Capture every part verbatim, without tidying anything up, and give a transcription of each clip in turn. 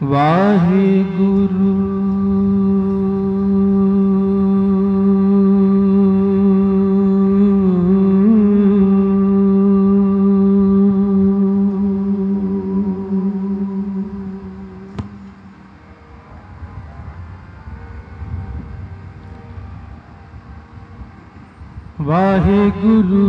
वाहिगुरु वाहिगुरु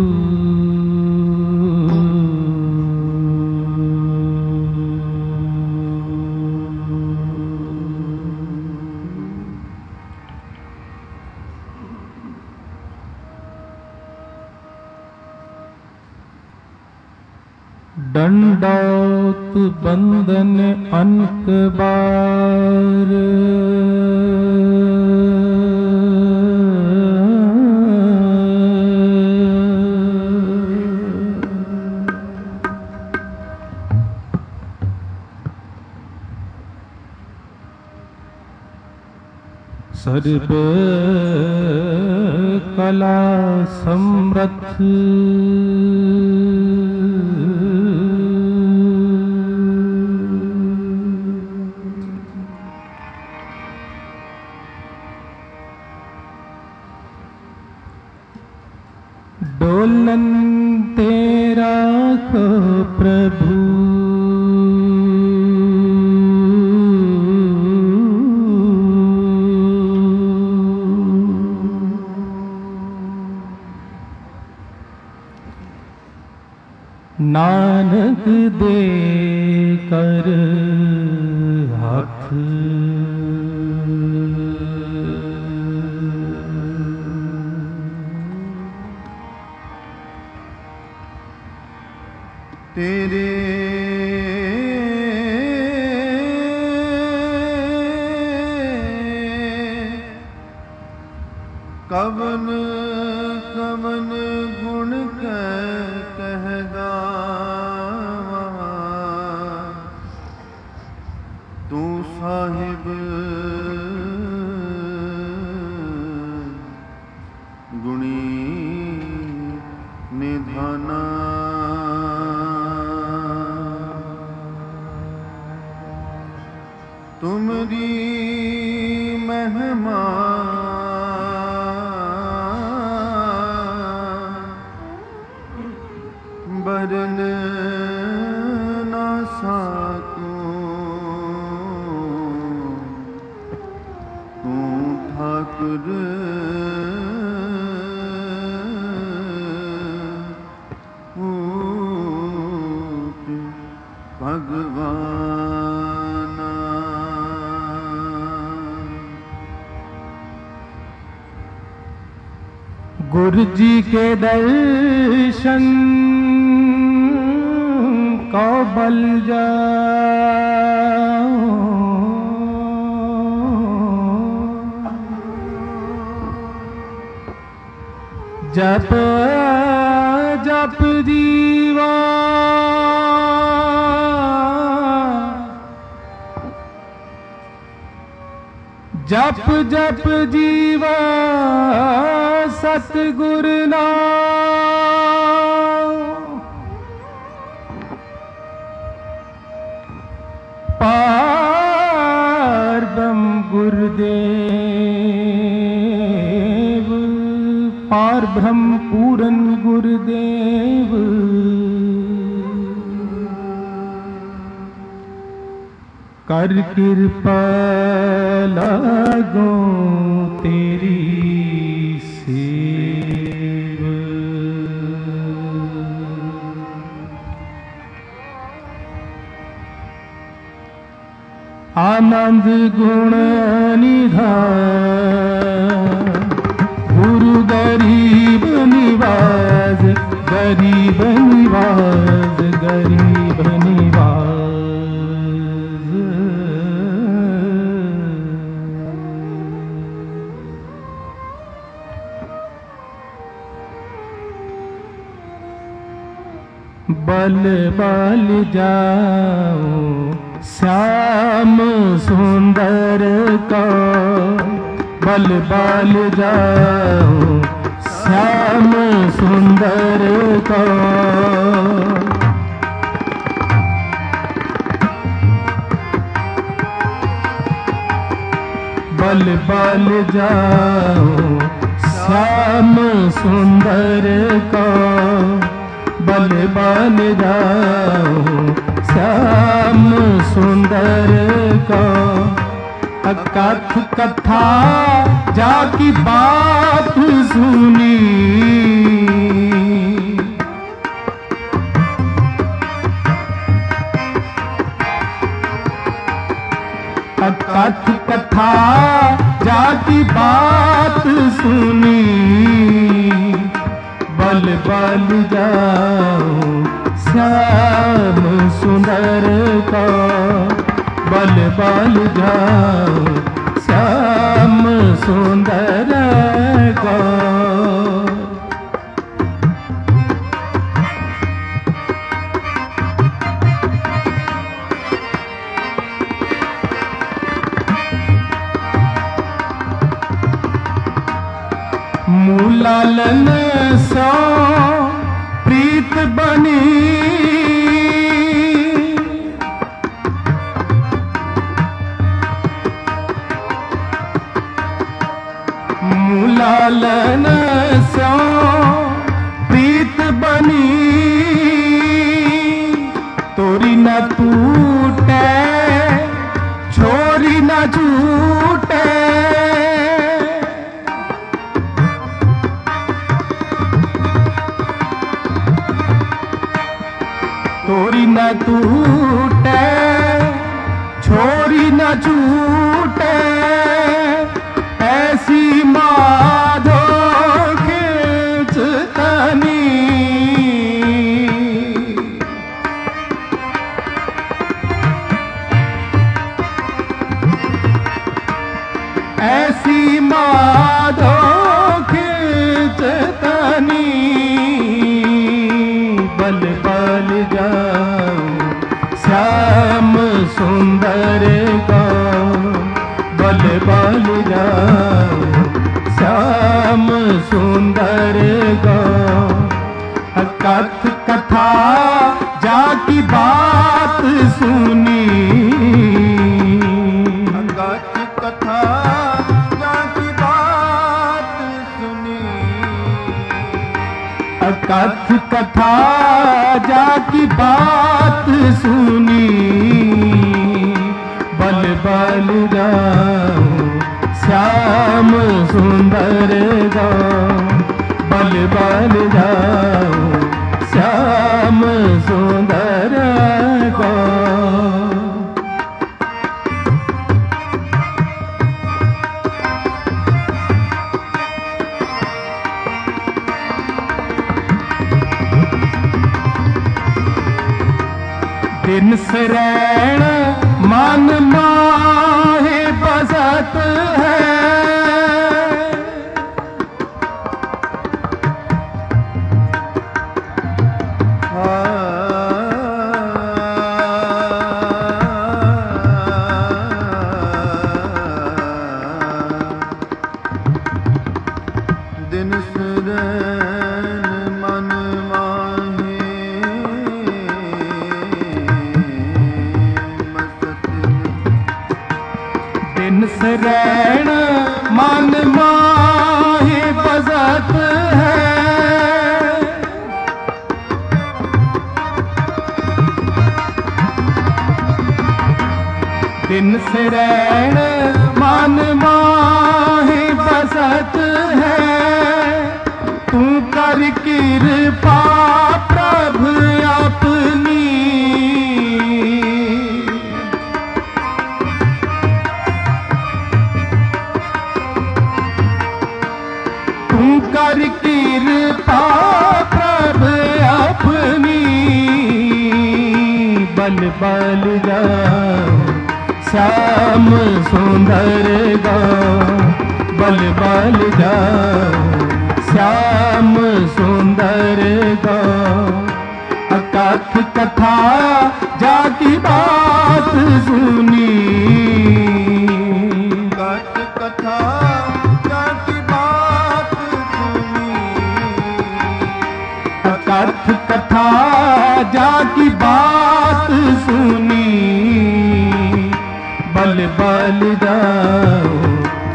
दंडौत बंदन अनक बार सर्व कला समृद्ध डोलन तेरा को प्रभु नानक दे कर हाथ तेरे कवन कवन गुण कह गावा तू साहिब गुणी निधाना तुमरी महिमा बरन ना साकूं तू ठाकुर पूत भगवान। गुरु जी के दर्शन को बल जाओ जप जप जीवा जप जप जीवा सतगुर नाम पार ब्रह्म गुरुदेव पार ब्रह्म पूरन गुरुदेव कर कृपा लागो तेरी सेव। आनंद गुण निधान गुरु गरीब निवाज गरीब निवाज गरीब निवाज। बल बल जाओ श्याम सुंदर का बल बल जाओ श्याम सुंदर का बल बल जाओ श्याम सुंदर को, बल बल जाओ श्याम सुंदर को। कथ कथा जाकी बात सुनी, कथ कथा जाकी बात सुनी। बल बल जाओ श्याम सुंदर को, बल बल जाओ श्याम सुंदर को। मूलालन सो प्रीत बनी, मूलालन सो प्रीत बनी। तोरी न टूटे छोरी न छूटे, तोरी न टूटे छोरी न छूटे। ऐसी माधो खींचतनी, ऐसी माधो खींचतनी। बल बल जाओ श्याम सुंदर को, बल बल जाओ श्याम सुंदर को। कथ कथा जाकी बात सुनी, कथ कथा जाकी बात सुनी। कथ कथा जाकी बात सुनी। बल बल जाओ श्याम सुंदर को, बल बल जाओ श्याम सुंदर को। दिन शरण मन माहे बसत है, दिन शरण मन माहे मसत। दिन शरण मन माहे बसत है। दिन शरण मन माहे बसत है। तू कर कृपा प्रभु अपनी, तू कर कृपा प्रभु अपनी। बल बल जाओ श्याम सुंदर को, बल बल जाओ श्याम सुंदर को। कथ कथा जाकी बात सुनी, कथ कथा जाकी बात सुनी। कथ कथा जाकी बात सुनी। बल बल जाओ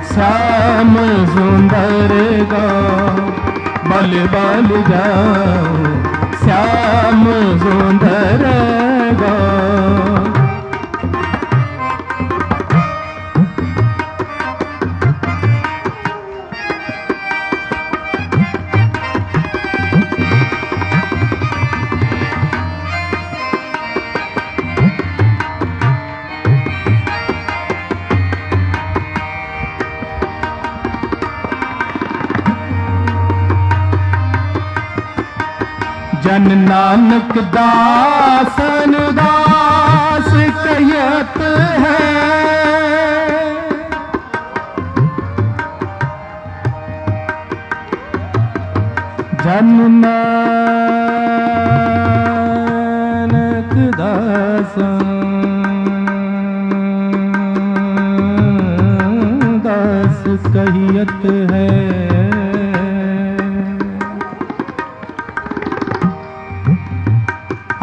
सुंदर गाओ, बल बल जाओ श्याम सुंदर गाओ। जन नानक दासन दास कहत है, जन नानक दासन दास कहत है। आ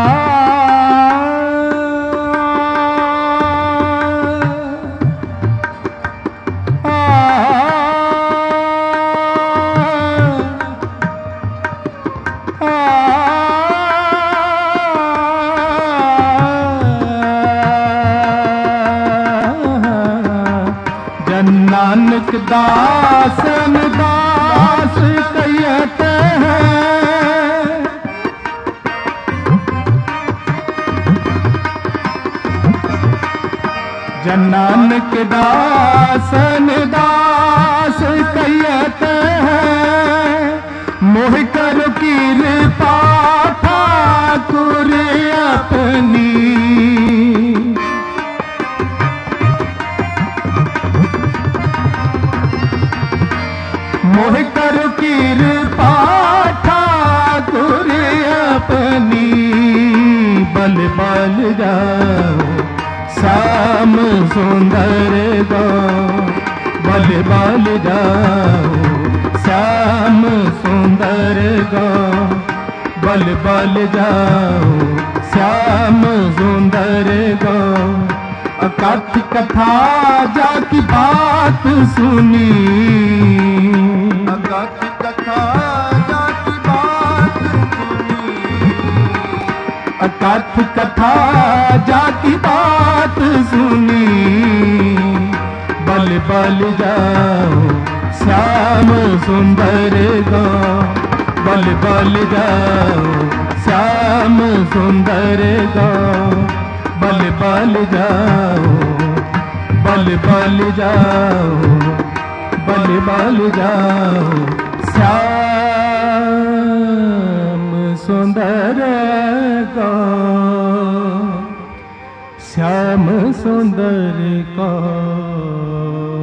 जन नानक दासन दास कहत है, जन नानक दासन दास कहत है, मोह कर कृपा ठाकुर अपनी। मोह कर कृपा ठाकुर अपनी, बल बल जाओ श्याम सुंदर गाओ, बल बल जाओ श्याम सुंदर गाओ, बल बल जाओ श्याम सुंदर गाओ। अकथ कथा जाकी बात सुनी, अकथ कथा जाकी बात सुनी, अकथ कथा जाकी बात सुनी, बल बल जाओ श्याम सुंदर गाओ, बल बल जाओ श्याम सुंदर गाओ, बल बल जाओ, बल बल जाओ, बल बल जाओ श्याम सुंदर गाओ, श्याम सुंदर गाओ।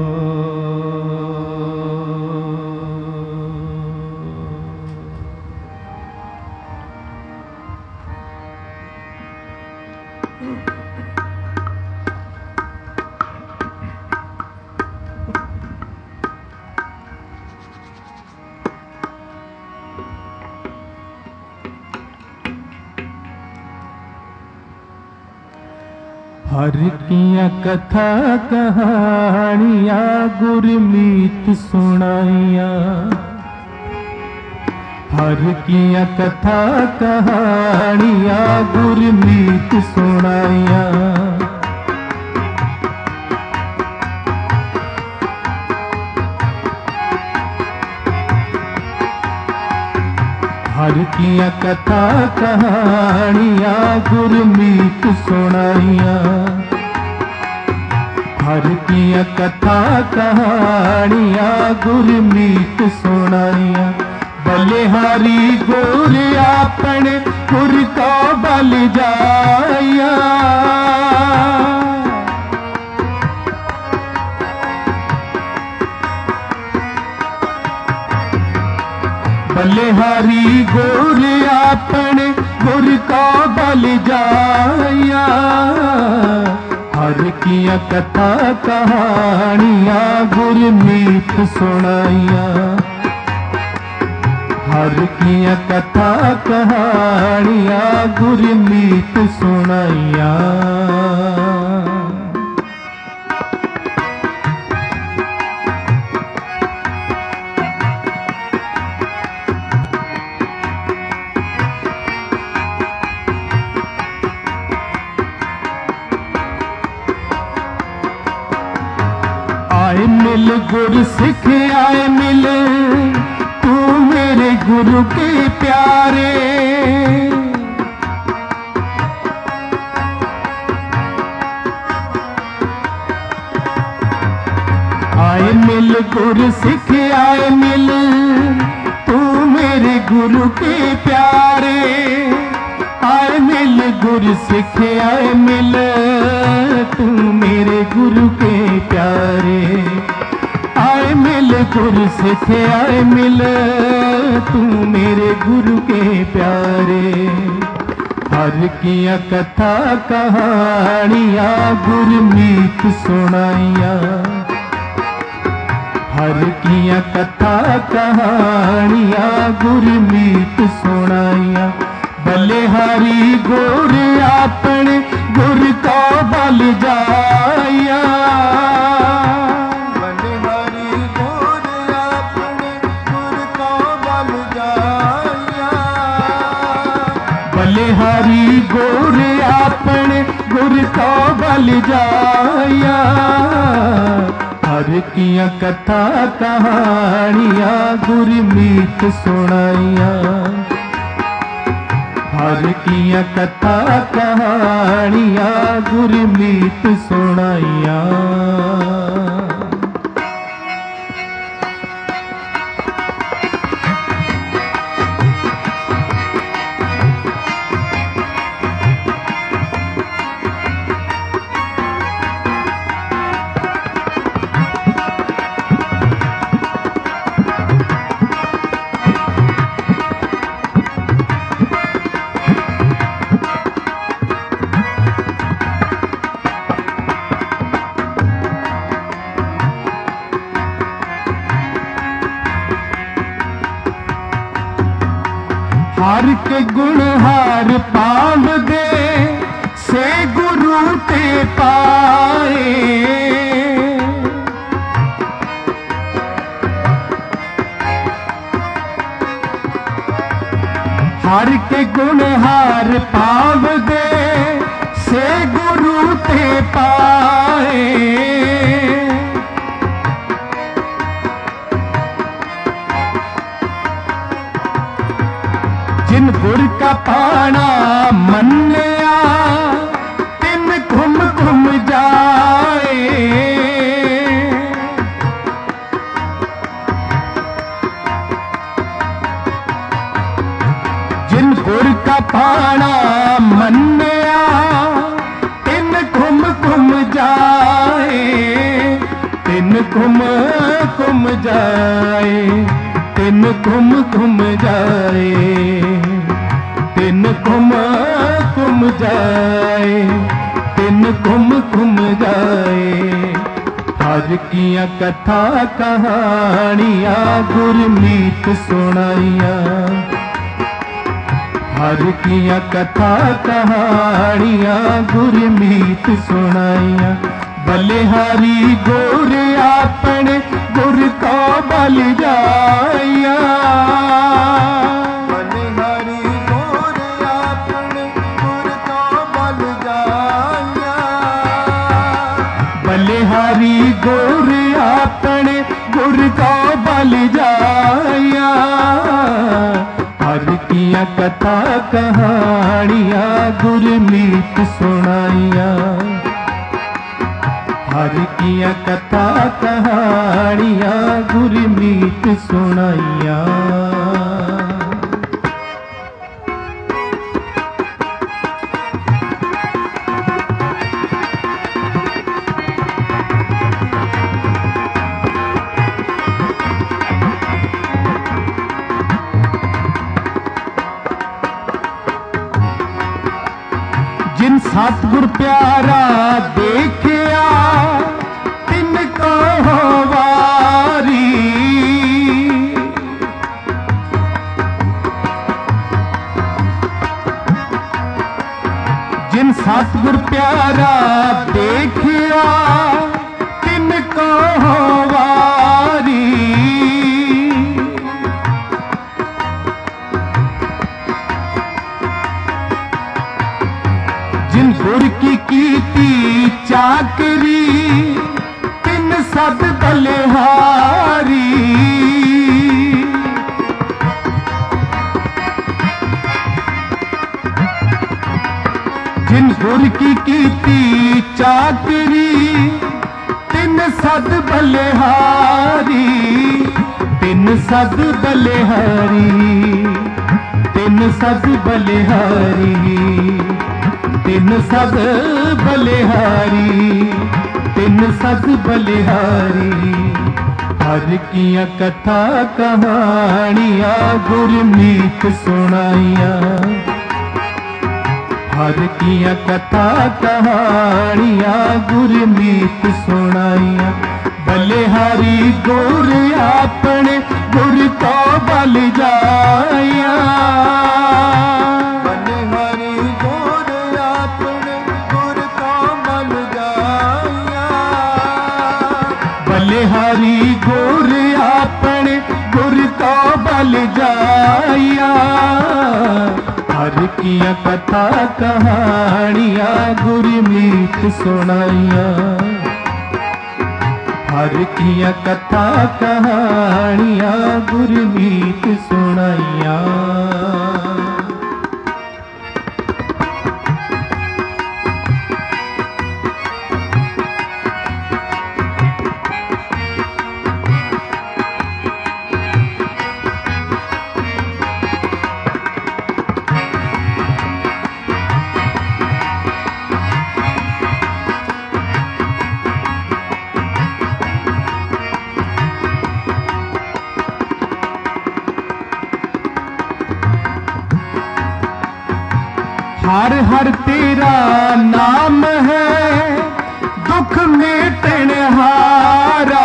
हर किया कथा कहानियाँ गुरमीत सुनाइया, हर किया कथा कहानियाँ गुरमीत सुनाइया। हर किया कथा कहानियाँ गुरमीत सुनाइया, हर किया कथा कहानियाँ गुरमीत सुनाइया। बलिहारी गुर अपने गुर को बल जाया, बलिहारी गुर अपने गुर को बल जाया। हर किया कथा कहानियाँ गुरमीत सुनाइया, हर किया कथा कहानियाँ गुरमीत सुनाइया। मिल गुर सिख आए मिल, तू मेरे गुरु के प्यारे। आए मिल गुर सिख आए मिल, तू मेरे गुरु के प्यारे। आए मिल गुर सिख आए मिल, तू मेरे गुरु के प्यारे। आए मिल गुर सिख आए मिल, तू मेरे गुरु के प्यारे। हर किया कथा कहानियां गुरमीत सुनाइया, हर किया कथा कहानियां गुरमीत सुनाइया। बलिहारी गुर अपने गुर को बल जाया, बलिहारी गुर अपने गुर को बल जाया। बलिहारी गुर अपने गुर को बल जाया। हर किया कथा कहानियां गुरमीत सुनाइया, हर किया कथा कहानियां गुरमीत सुनाइया। हर के गुण हार पाव दे से गुरु ते पाए। हर के गुण हार पाव दे से गुरु ते पाए। जिन गुर का पाना मन्या, तिन घुम घुम जाए। जिन गुर का पाना मन्या, तिन घुम घुम जाए। तिन घुम घुम जाए, तिन घुम घुम जाए। तिन घुम घुम जाए, तिन घुम घुम जाए। हर किया कथा कहानियां गुरमीत सुनाइया, हर किया कथा कहानियां गुरमीत सुनाइया। बलिहारी गुर अपने गुर को बल जाया, बलिहारी गुर अपने गुर को बल जाया। बलिहारी गुर अपने गुर को बल जाया। हर किया कथा कहानियां गुरमीत सुनाइया, हर किया कथा कहानियां गुरमीत सुनाइया। जिन सतगुर प्यारा देखिया, तिनको हो वारी। जिन सतगुर प्यारा देखिया, तिनको हो वारी। जिन गुर की कीती चाकरी, तिन तिन सद बलिहारी जिन गुर की कीती चाकरी तिन सद बलिहारी तिन सद बलिहारी तिन सद बलिहारी तिन सद बलिहारी तिन सद बलिहारी हर किया कथा कहानियां गुरमीत सुनाइया हर किया कथा कहानियां गुरमीत सुनाइया बलिहारी गुर अपने गुर तो बल जाया बलिहारी गुर अपने गुर तो बल जाया बलिहारी गुर अपने गुर तो बल जाया हर किया कथा कहानियां गुरमीत सुनाइया हर किया कथा कहानियां गुरमीत सुनाइया हर हर तेरा नाम है दुख मेटन हारा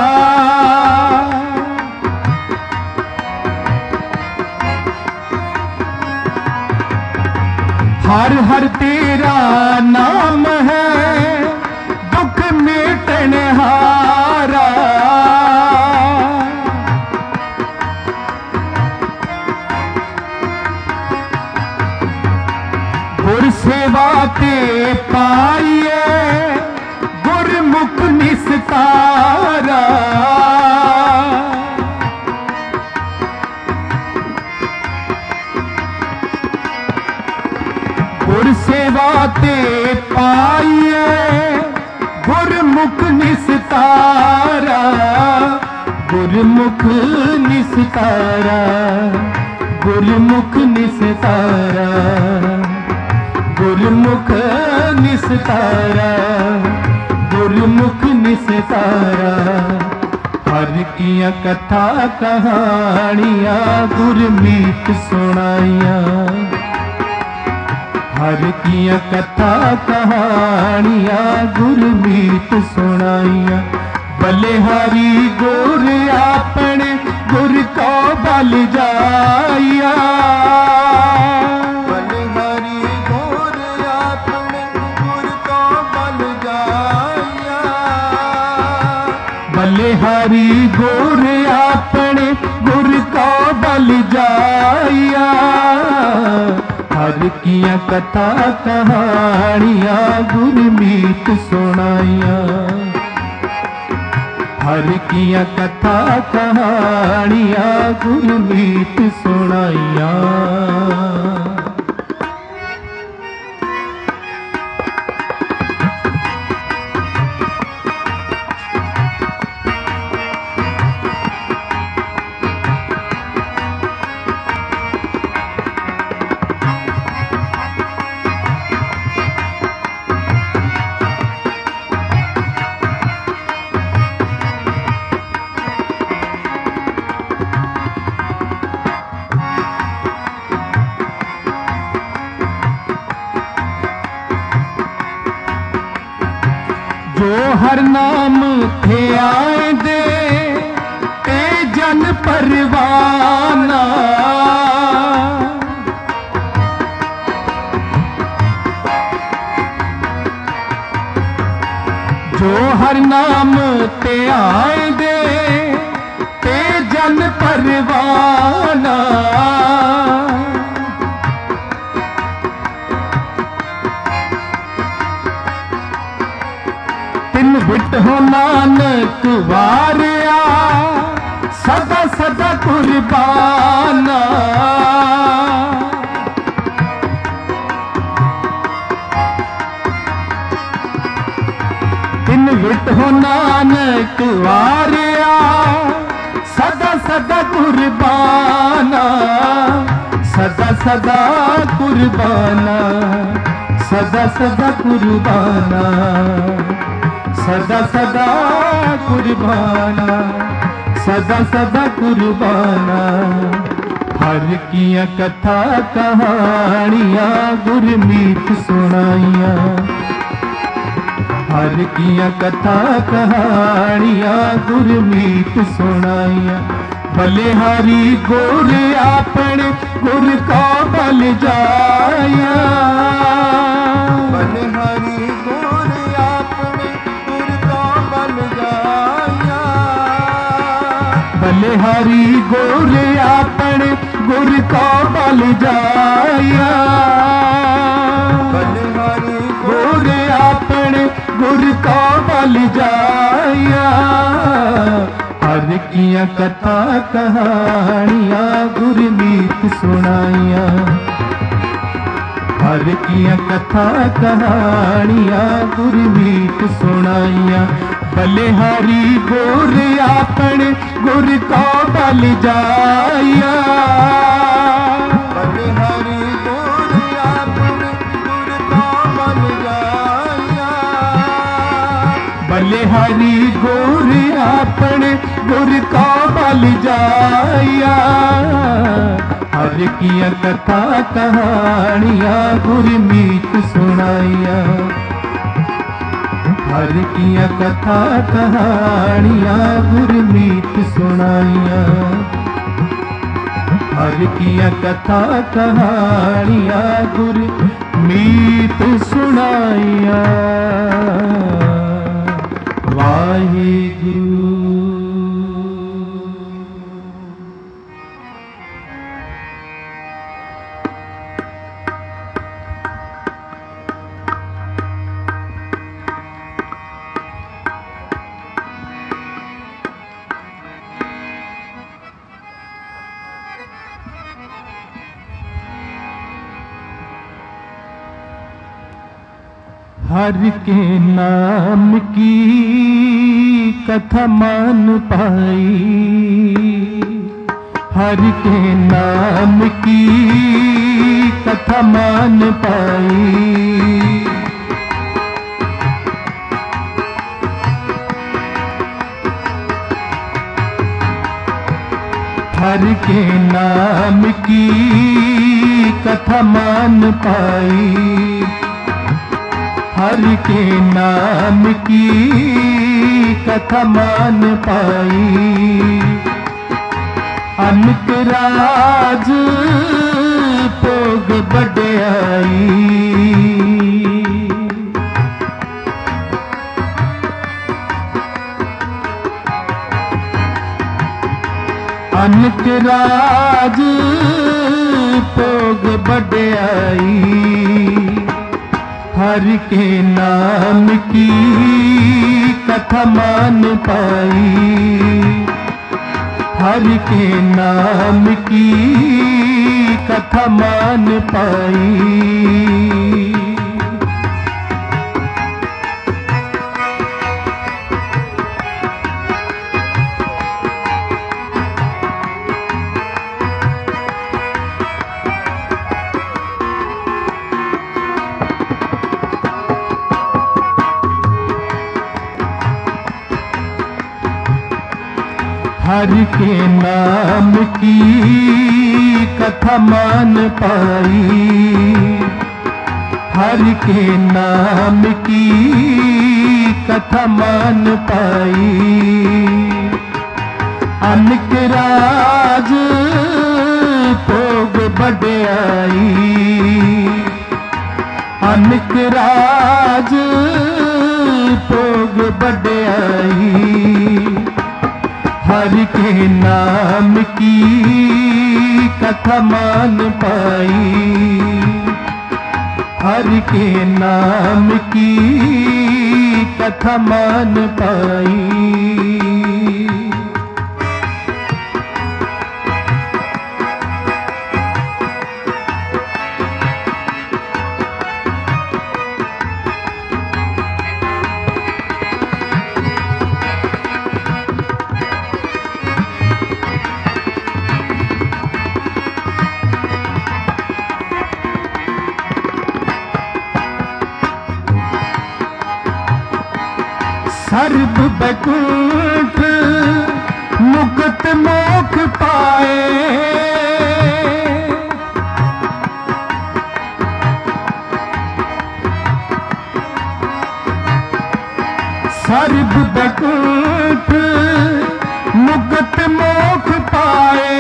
हर हर तेरा नाम है दुख मेटन हारा गुर सेवा ते पाइए गुरमुख निस्तारा गुर सेवा ते पाइए गुरमुख निस्तारा गुरमुख निस्तारा गुरमुख निस्तारा गुरमुख निस्तारा गुरमुख निस्तारा हर किया कथा कहानियां गुरमीत सुनाइया हर किया कथा कहानियां गुरमीत सुनाइया बलिहारी गुर अपने गुर को बल जाइया बलिहारी गुर अपने गुर को बल जाइया हर किया कथा कहानियां गुरमीत सुनाइया हर किया कथा कहानियां गुरमीत सुनाइया जो हर नाम थे आए दे ते जन परवाना जो हर नाम ते आए दे ते जन परवाना बिट हो नानक नानक वारिया सदा सदा कुर्बाना। इन विठो नानक वारिया सदा सदा कुर्बाना, सदा सदा कुर्बाना, सदा सदा कुर्बाना, सदा सदा कुर्बाना, सदा सदा कुर्बाना। हर किया कथा कहानियां गुरमीत सुनाइया, हर किया कथा कहानियां गुरमीत सुनाइया। बलिहारी गुर अपने गुर का बल जाया, बलिहारी गुर अपने गुर का बल जाया, बलिहारी गुर अपने गुर का बल जाया, बलिहारी गुर अपने गुर का बल जाया। हर किया कथा कहानियां गुरमीत सुनाइया, हर किया कथा कहानियां गुरमीत सुनाइया। बलिहारी गुर अपने गुर का बल जाया, बलिहारी गुर अपने गुर का बल जाया, बलिहारी गुर अपने गुर का बल जाया। हर किया कथा कहानियां गुरमीत सुनाइया, हर किया कथा कहानियां गुरमीत सुनाइया, हर किया कथा कहानियां गुरमीत सुनाइया। वाहिगुरु। हर के नाम की कथा मान पाई, हर के नाम की कथा मान पाई। हर के नाम की कथा मान पाई, हर के नाम की कथा मान पाई। अनक राज भोग बड़ाई, अनक राज भोग बड़ाई। हर के नाम की कथा मान पाई, हर के नाम की कथा मान पाई। हर के नाम की कथा मान पाई, हर के नाम की कथा मान पाई। अनक राज भोग बड़ाई, अनक राज भोग बड़ाई। हर के नाम की कथा मान पाई, हर के नाम की कथा मान पाई। सर्ब बैकुंठ मुक्त मोक्ष पाए, सर्ब बैकुंठ मुक्त मोक्ष पाए,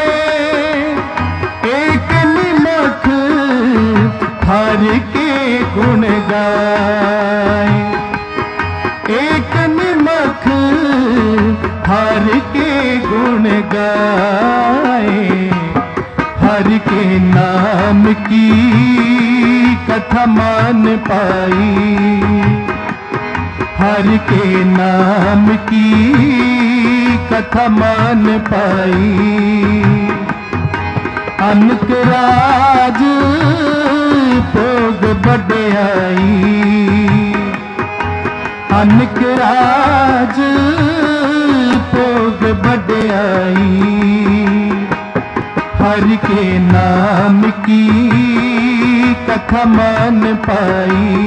एक निमख हर के गुण गाए, एक निमख हर के गुण गाए, हर के नाम की कथा मान पाई, हर के नाम की कथा मान पाई। अनक राज भोग बढ़ाई, अनक राज भोग बढ़ाई, हर के नाम की कथा मान पाई,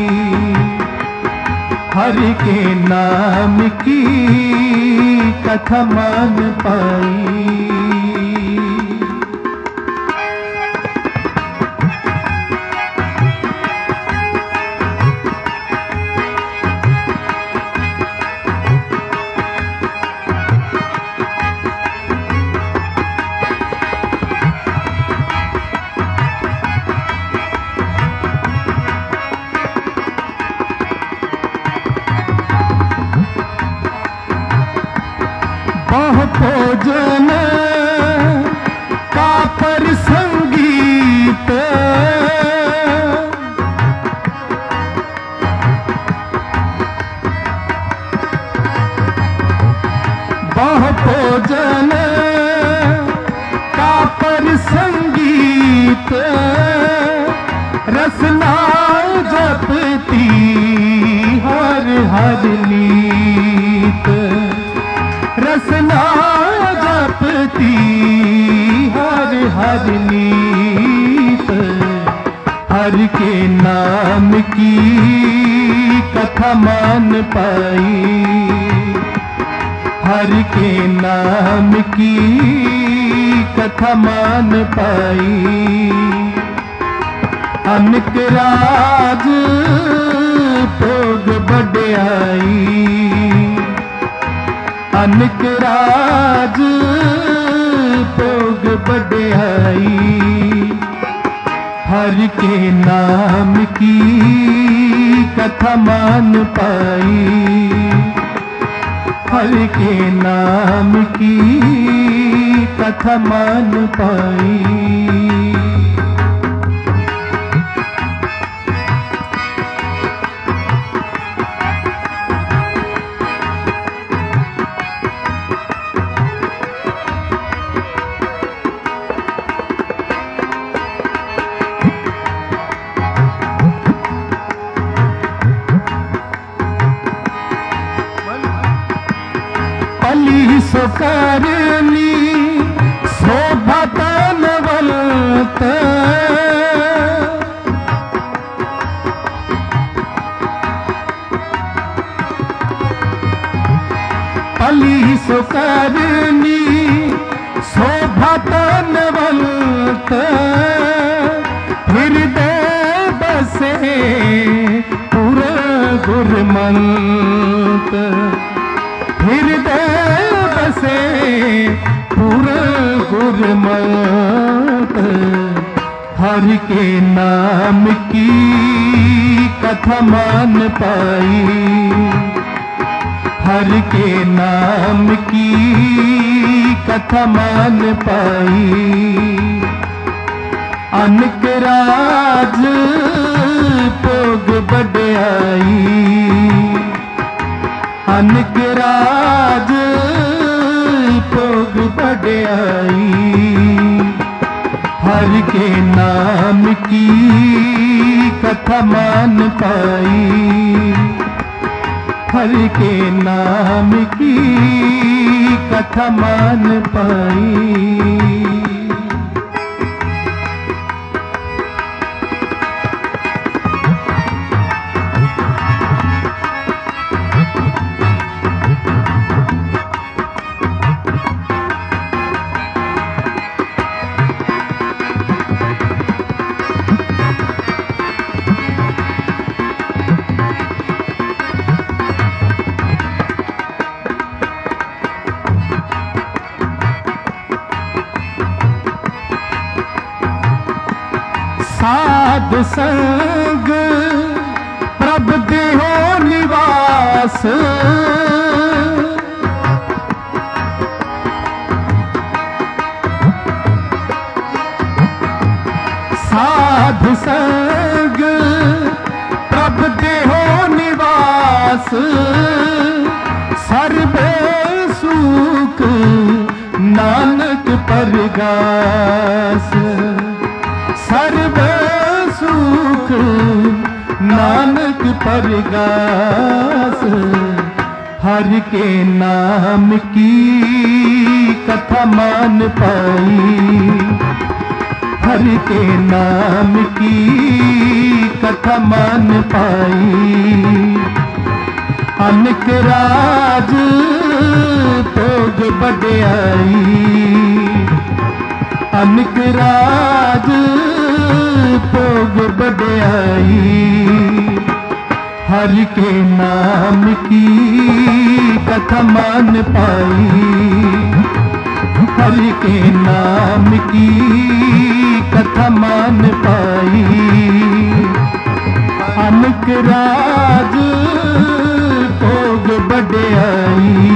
हर के नाम की कथा मान पाई। भोजन का पर संगीत, बहु भोजन का पर संगीत, रसना जपती हर हर नीत, रसना जपती हर हर नीत, हर के नाम की कथा मान पाई, हर के नाम की कथा मान पाई। अनक राज भोग बढ़ाई, अनक राज भोग बढ़ाई, हर के नाम की कथा मान पाई, हर के नाम की कथा मान पाई। पली सुकरनी शोभा तनवलत, पली सुकरनी शोभा तनवलत, हृदय बसे पूरा गुरमंत, हृदय बसे पूरा गुरमत, हर के नाम की कथा मान पाई, हर के नाम की कथा मान पाई। अनक राज भोग बढ़ाई, अनक राज भोग बढ़ाई, हर के नाम की कथा मान पाई, हर के नाम की कथा मान पाई। साध संग प्रभ देहो निवास, साध संग प्रभ देहो निवास, सर्वे सुख नानक परगास, सर्व सुख नानक परगास, हर के नाम की कथा मान पाई, हर के नाम की कथा मान पाई। अनक राज भोग बढ़ाई, अनक राज भोग बढ़ाई, हर के नाम की कथा मान पाई, हर के नाम की कथा मान पाई। अनक राज भोग बढ़ाई,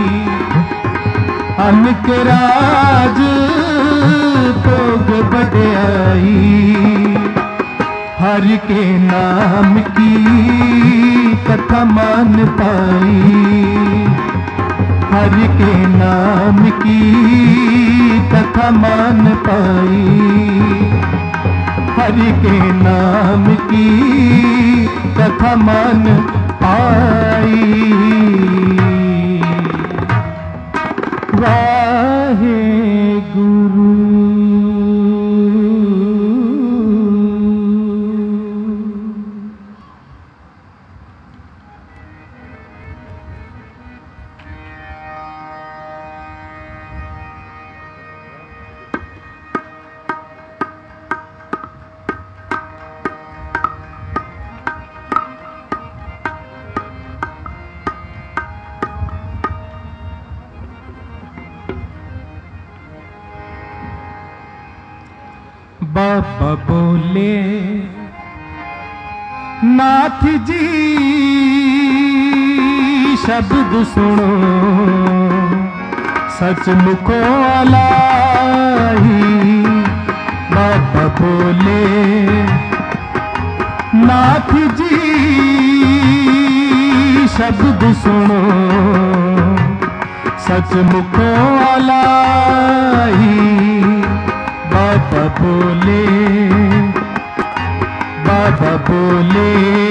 अनक राज भोग बढ़ाई, हर के नाम की कथा मान पाई, हर के नाम की कथा मान पाई, हर के नाम की कथा मान पाई। वाहे गुरु। बाबा बोले नाथ जी शब्द सुनो, सचमुखो अलाई। बाबा बोले नाथ जी शब्द सुनो, सचमुखो अलाई। बाबा बोले, बाबा बोले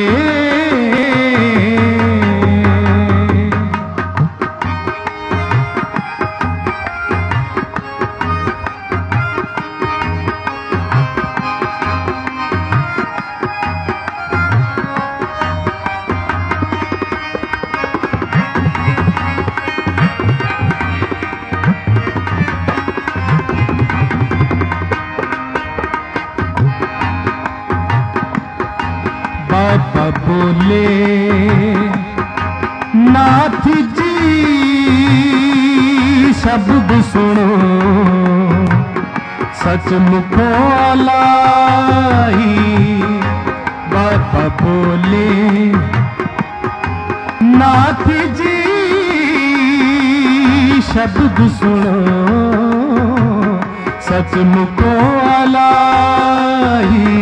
बाबा बोले नाथ जी शब्द सुनो, सचमुखो अलाई। बाबा बोले नाथ जी शब्द सुनो, सचमुखो अलाई।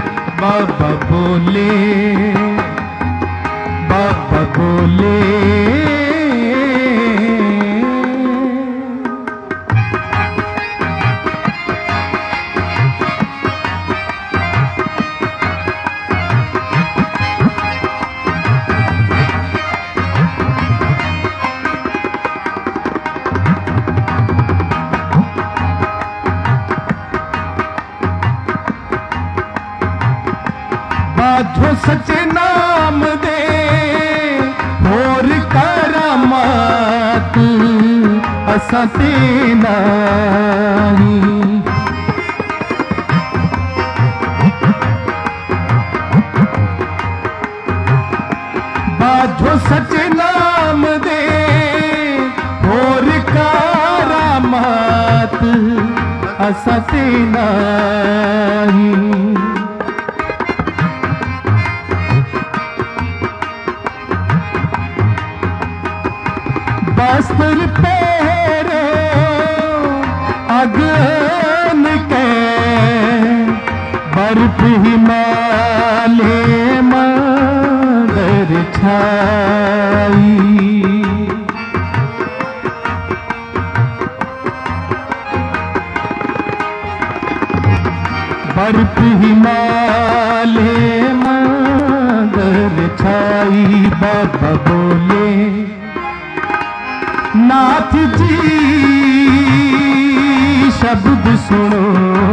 बाबा बोले, बाबा बोले बाजो सचे नाम दे होर करामात असां ते नाही। बाजो सचे नाम दे होर करामात असां ते नाही। बस्तर पहरो अगन के बर्फ हिमालय मगर छाई। बर्फ हिमालय मगर छाई। बाबा बोले नाथ जी शब्द सुनो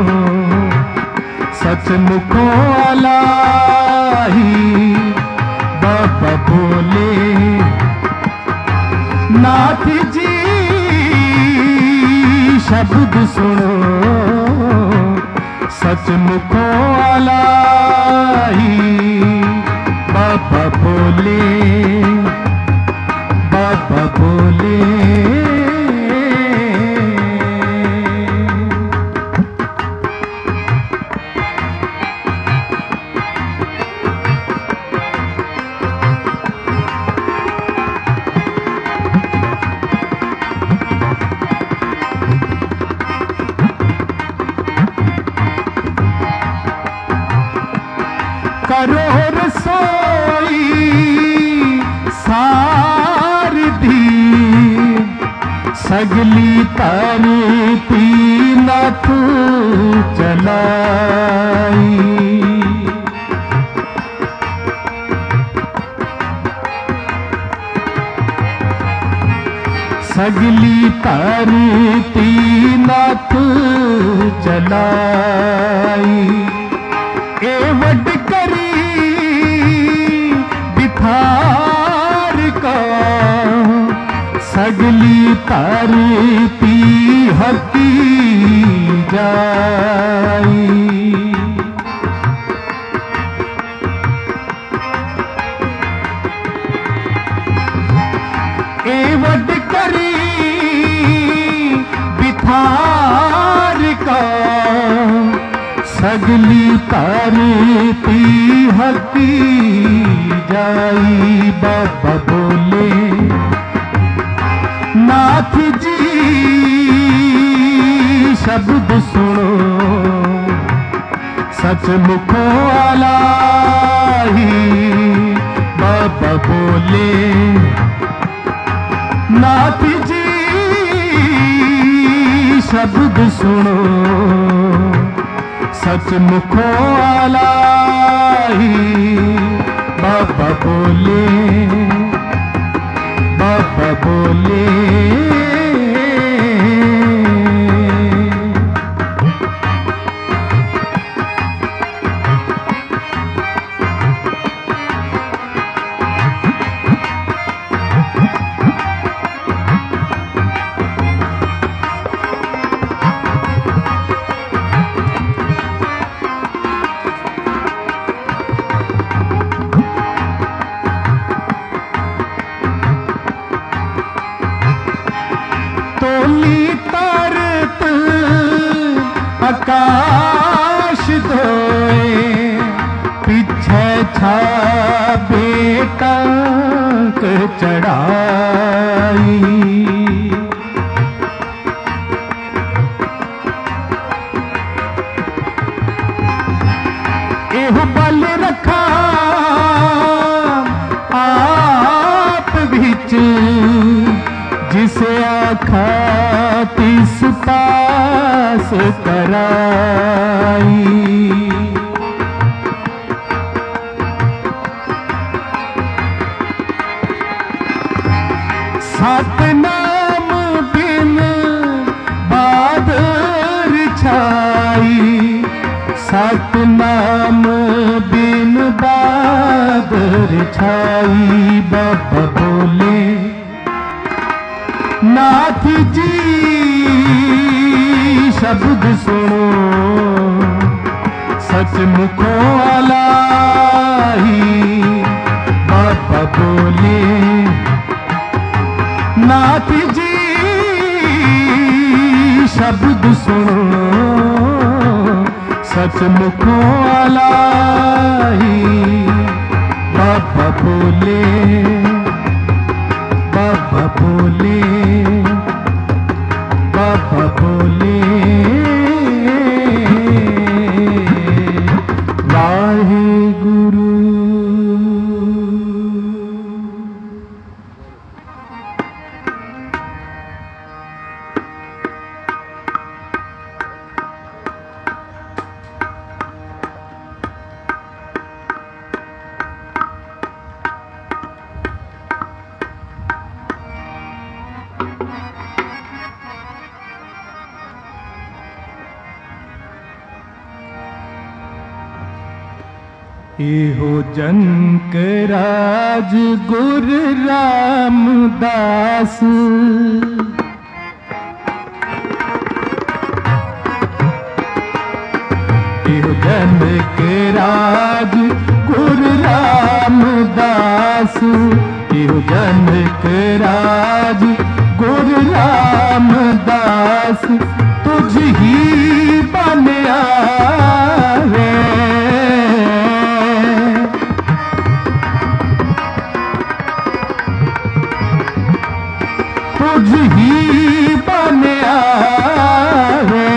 सचमुखों अलाही। बाबा बोले नाथ जी शब्द सुनो सचमुखों अलाही। बाबा बोले बाबा बोले करो रसोई सार दी सगली तरती नथ चलाई। सगली तरती नथ चलाई। ए वड करी बिथार का सगली तरती हकी जाई। ए वड करी बिथार का सगली तरती हकी जाई। बाबा बोले नाथ जी शब्द सुनो सचमुखों अलाही। बाबा बोले नाथ जी शब्द सुनो सचमुखों अलाही। बाबा बोले बाबा बोले आकाश धोए पीछे छा बेटा चढ़ाई। एह बल रखा आप बिच जिसे आखा तिस पास कराई। सतनाम बिन बादर छाई, सतनाम बिन बादल छाई बाबा बोले नाथ जी शब्द सुनो सचमुखों आलाई बाबा बोले नाथ जी शब्द सुनो सचमुखों आलाई बाबा बोले बाबा बोले बाबा बोले वाहेगुरु। इहो जनक राज गुर रामदास इहो जनक राज गुर रामदास इहो जनक राज गुर रामदास तुझ ही बनिया रे तुझ ही बनिया रे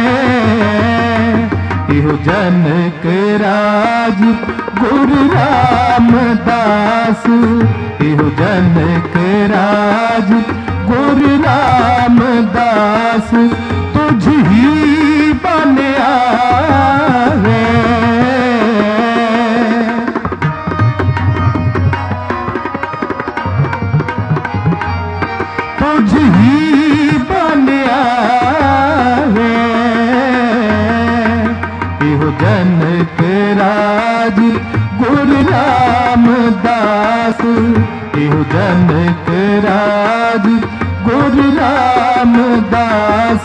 इहो जनक राज गुरु रामदास इहो जनक राज गुरु रामदास तुझ ही बनिया रे तुझ ही बनिया रे इहो जनक राज गुरु रामदास इहो जनक राज गुरु रामदास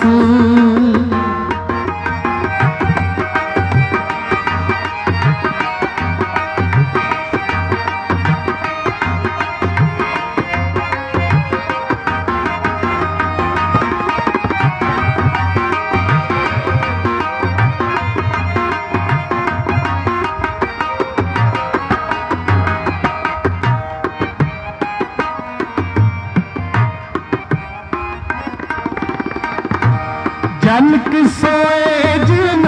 जनक सोए जिन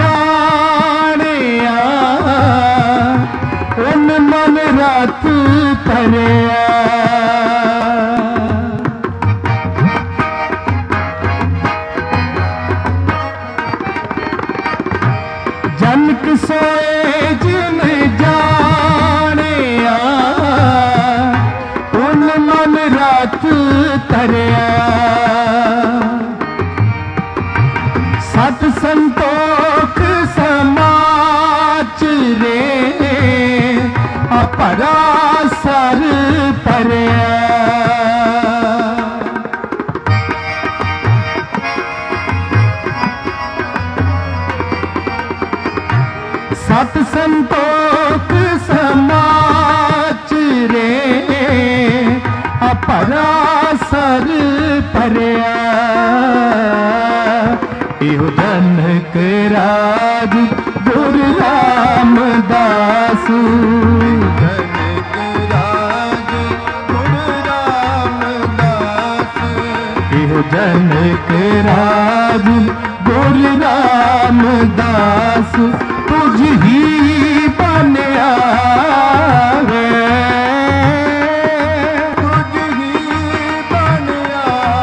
जानिया उन मन रात परिया जनक सोए जिन जानिया उन मन रात परिया सत संतोख समाच रे अपरासर परया सत संतोख समाच रे अपरासर परया इहो जनक राज गुरु रामदास जनक राज गुरु रामदास इहो जनक राज गुरु रामदास तुझ ही बनिया रे तुझ ही बनिया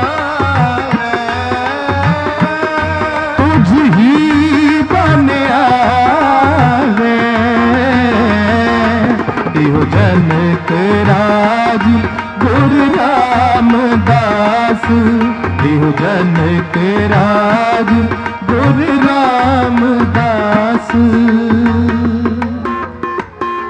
तुझ ही बनिया रे इहो जनक राज गुरु रामदास इहो जनक राज गुरु रामदास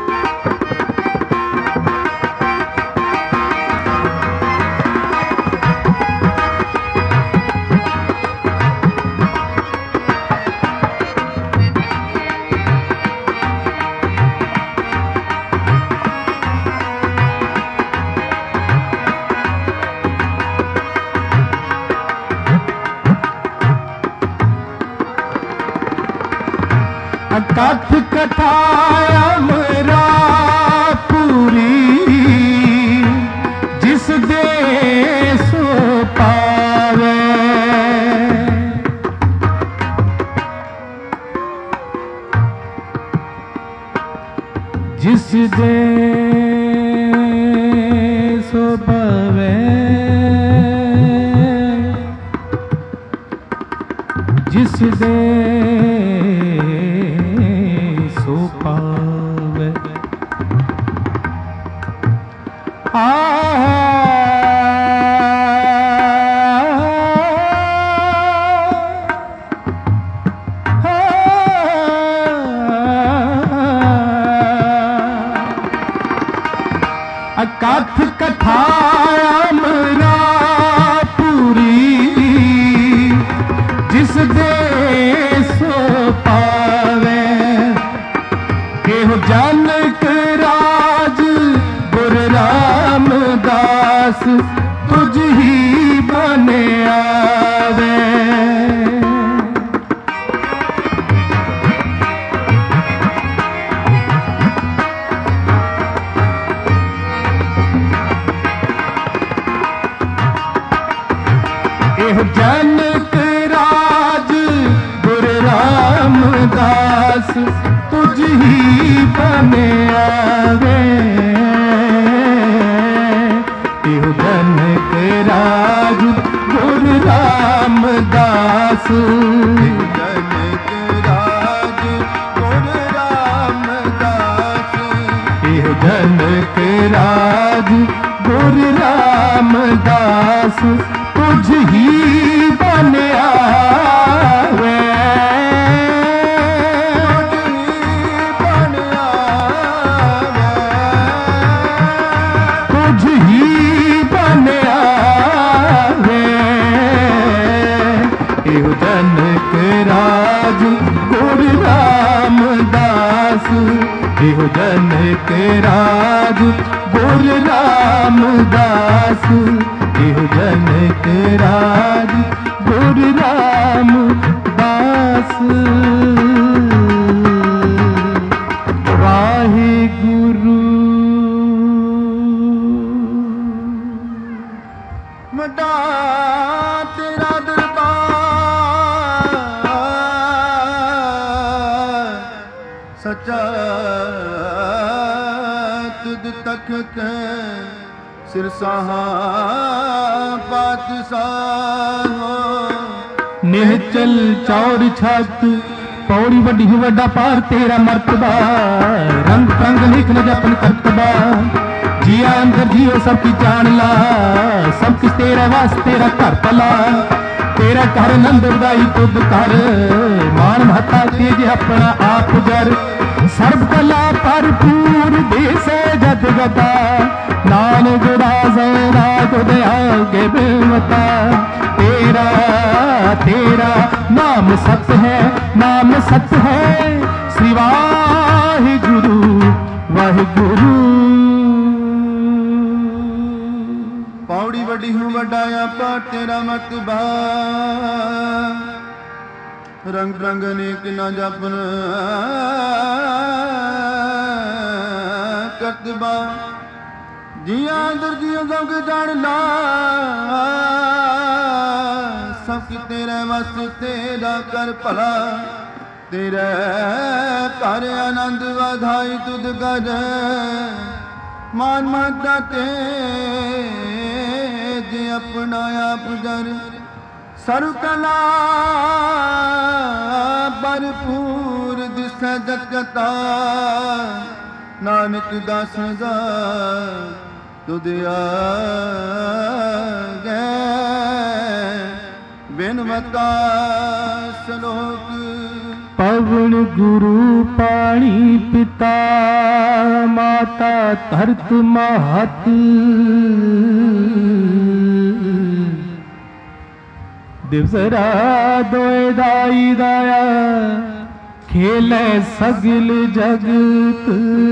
अकथ कथा अमरापुरी जिस दे सो पावे जिस दे सो पावे जिस दे सो पावे आ अकथ कथा अमरापुरी जिस दे सो पावे केहो जानक राज गुर रामदास तुझ ही बने आवे जनक राज गुर रामदास तुझ ही बने आवे एहो जनक राज गुर रामदास जनक राज गुर रामदास एहो जनक राज गुर रामदास तुझ ही बन आवे तुझ ही बन आवे एहो जनक राज गुर रामदास एहो जनक राज गुर रामदास एहो जनक राज गुर रामदास वाहिगुरु वड्डा तेरा दरबार सच्चा तुद तख्त सिरसाहा पातशाह निहचल चौर छत पौड़ी वड्डी वड्डा पार तेरा मर्तबा रंग रंग लिख न जपन करतबा जिया अंदर जियो सब की जान ला सब किस तेरा वास तेरा घर पला तेरा घर नंद उदाई तुद कर मान महता तेज अपना आप जर सर्व कला भरपूर देसे जद गता नानक राजा तुद आगे बिमता तेरा तेरा नाम सत है नाम सत है श्री वाहिगुरु वाहिगुरु पौड़ी वड्डी हूँ वड्डाया पाठ तेरा मतबा रंग रंग अनेक ना जपन करतबा जिया अंदर जियो सब जान ला सब कि तेरे वस तेरा कर भला तेरे कर आनंद वधाई तुद कर मान माता तेज अपना आप जर सर्व कला भरपूर दिस जगता नानक दास दा तुद आगे बिनवता श्लोक पवन गुरु पाणी पिता माता धरत महत दिवसरा दोए दाई दाया खेले सगल जगत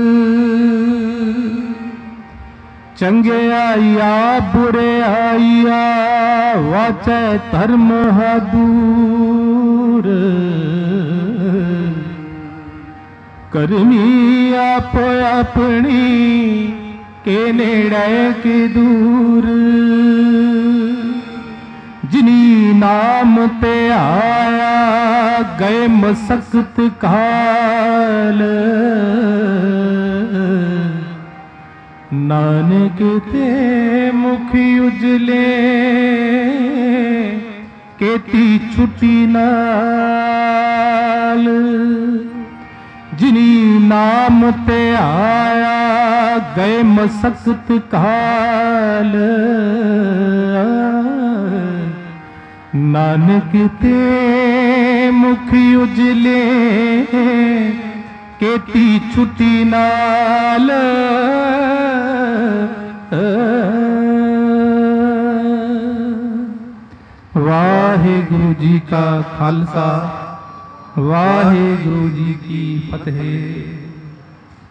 चंगे आइया बुरे आइया वाचे धर्म दूर करमी आप अपनी के नेड़े के दूर, जिनी नाम ते आया गए मसकत काल, नानक ते मुखी उजले केती छुट्टी नाल, जिनी नाम ते आया गए मसकत काल, नानक ते मुखी उजले केती छुट्टी नाल। वाहिगुरु जी का खालसा, वाहिगुरु जी की फतेह।